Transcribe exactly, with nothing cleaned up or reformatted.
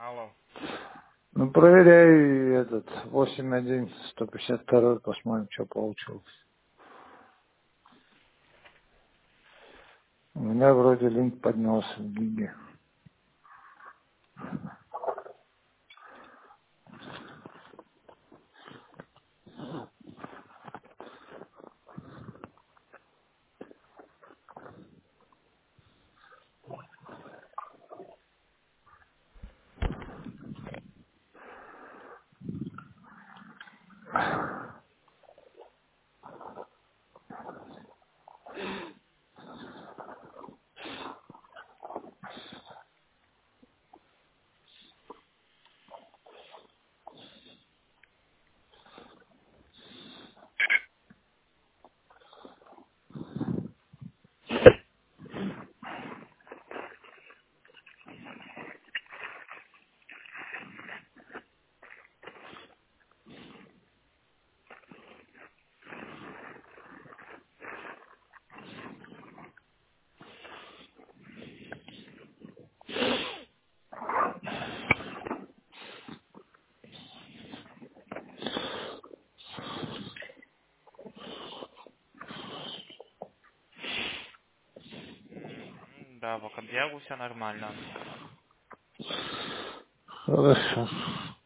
Алло. Ну, проверяй этот восемь один сто пятьдесят два, посмотрим, что получилось. У меня вроде линк поднялся в гиге. М, Да, по Кандиагу все нормально. Хорошо.